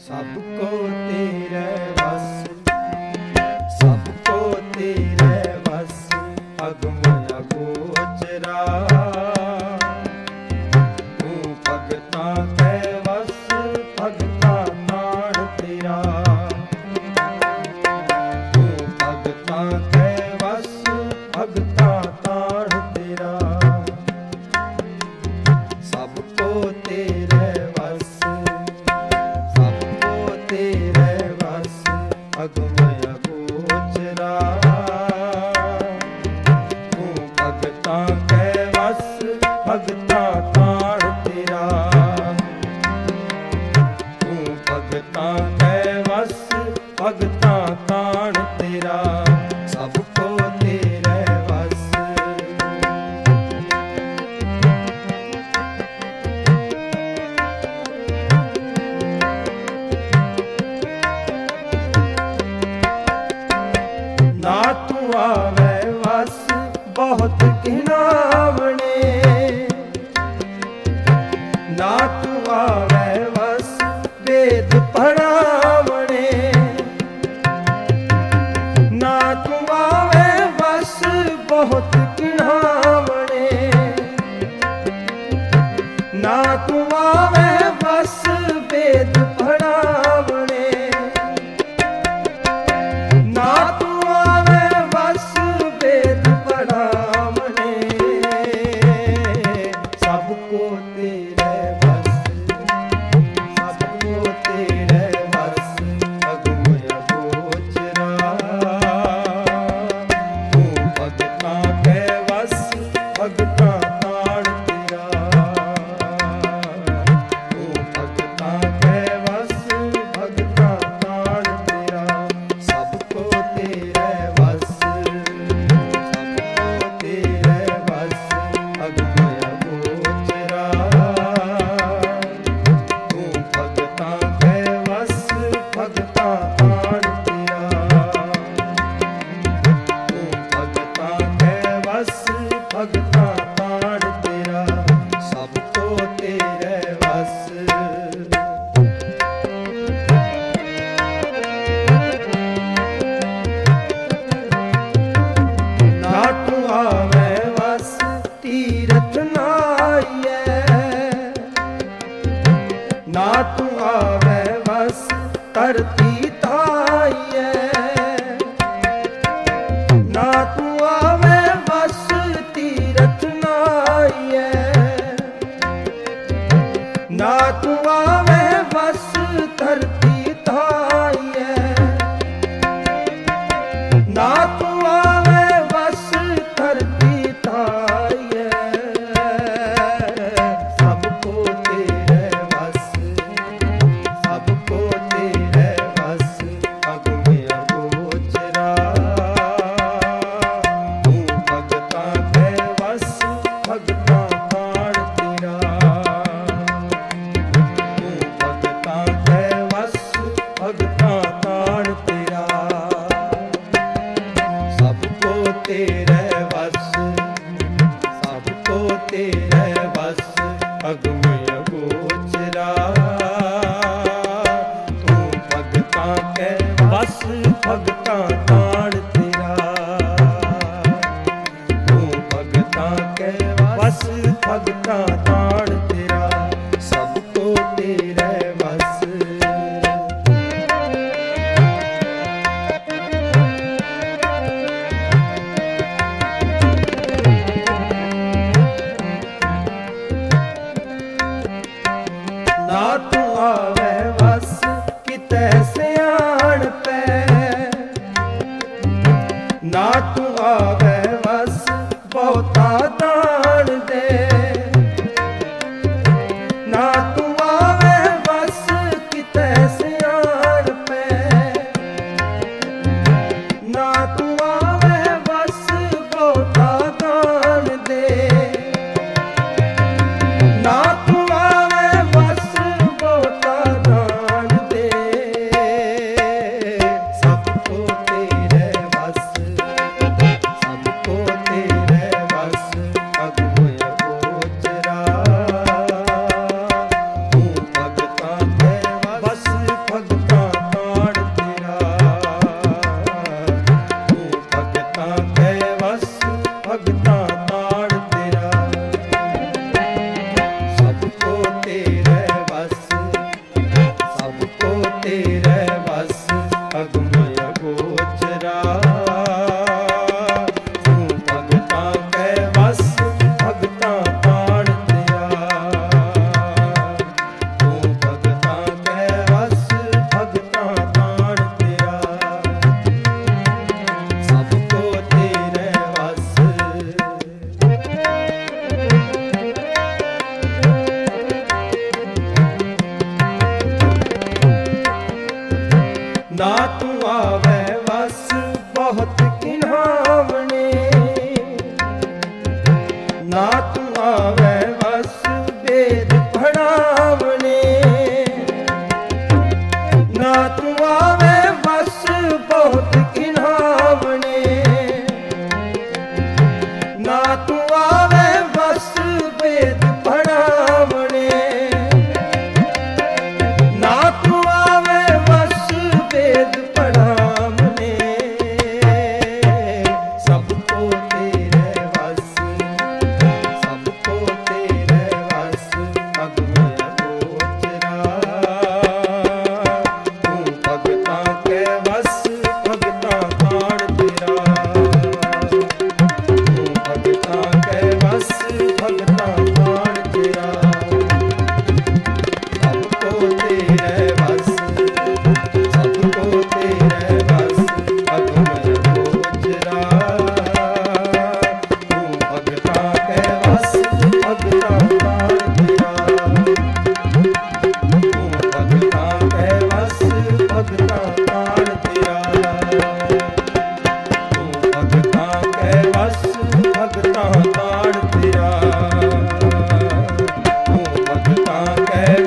सबको तेरे बस, सबको तेरे बस, अगमय गोचरा। तू भगता कै बस, भगता नाड़ तेरा। तू भगता कै बस, भगता ताड़ तेरा। सबको तेरे बस, सबको तेरे बस, अगमय गोचरा। तू भगता कै बस, भगता ताड़ तेरा। तू भगता कै बस, भगता ताड़ तेरा। सबको तेरे बस। ना तू आवे बस, बहुत घिनावने। ना तू आवे बस, वेद पढ़ावने। ना तू आवे बस, बहुत घिनावने। ना तू आवे बस, वेद पढ़ावने। ना तू आवे बस, वेद पढ़ावने। सबको तेरे बस, सबको तेरे बस, अगमय गोचरा। तू भगता कै बस, भगता ताड़ तेरा। तू भगता कै बस, भगता ताड़ तेरा। सबको तेरे बस, सबको तेरे बस, अगमय गोचरा। तू भगता कै बस, भगता ताड़ तेरा। तू भगता कै बस, भगता ताड़ तेरा। सबको तेरे बस। ना तू आवे बस, तीरथ नाइए। ना तू आवे बस, धरती ताइए। ना तू आवे बस, तीरथ नाइए। ना तू आवे बस, धरती ताइए। ना तू आवे बस, धरती ताइए। सबको तेरे बस, सबको तेरे बस, अगमय गोचरा। तू भगता कै बस, भगता ताड़ तेरा। तू भगता कै बस, भगता ताड़ तेरा। सबको तेरे बस, सबको तेरे बस, अगमय गोचरा। तू भगता कै बस, भगता ताड़ तेरा। तू भगता कै बस, भगता ताड़ तेरा। सबको तेरे बस। ना तू आवे बस, किते सियाण पे। ना तू आवे बस, बहुता दान दे। ना तू आवे बस, किते सियाण पे। ना तू आवे बस, बहुता दान दे। ना तू आवे बस, बहुता ਭੜਾਵਣੇ। ਨਾ ਤੂੰ ਆਵੇ ਬਸ ਬਹੁਤ ਕਿਨਾਵਣੇ। ਨਾ ਤੂੰ ਆਵੇ ਬਸ ਵੇਦ ਪੜਾਵਣੇ। ਨਾ ਤੂੰ ਆਵੇ ਬਸ ਵੇਦ ਪੜਾਵਣੇ। ਸਭ ਕੋ ਤੇਰੇ ਵਸ, ਸਭ ਕੋ ਤੇਰੇ ਵਸ, ਅਗਮ ਗੋਚਰਾ। ਤੂੰ ਭਗਤਾਂ ਕੇ ਵਸ, ਭਗਤਾਂ ਕਾਣ ਤੇਰਾ। ਤੂੰ ਭਗਤਾਂ ਕੇ ਵਸ, ਭਗਤਾਂ ਕਾਣ ਤੇਰਾ। ਸਭ ਕੋ ਤੇਰੇ ਵਸ, ਸਭ ਕੋ ਤੇਰੇ ਵਸ, ਅਗਮ ਗੋਚਰਾ। ਤੂੰ ਭਗਤਾਂ ਕੇ ਵਸ, ਭਗਤਾਂ ਕਾਣ ਤੇਰਾ। ਤੂੰ ਭਗਤਾਂ ਕੇ ਵਸ, ਭਗਤਾਂ ਕਾਣ ਤੇਰਾ। ਤੂੰ ਭਗਤਾਂ ਕੇ ਵਸ, ਭਗਤਾਂ ਕਾਣ ਤੇਰਾ। ਤੂੰ ਭਗਤਾਂ ਕੇ